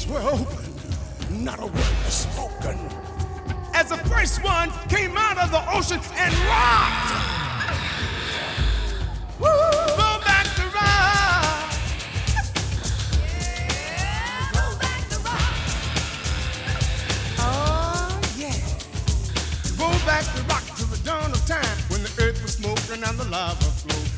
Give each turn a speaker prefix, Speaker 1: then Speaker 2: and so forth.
Speaker 1: doors were open, not a word was spoken. As the first one came out of the ocean and rocked. Woo! Go back to rock. Yeah, go back to rock. Oh, yeah. Go back to rock to the dawn of time when the earth was smoking and the lava flowed.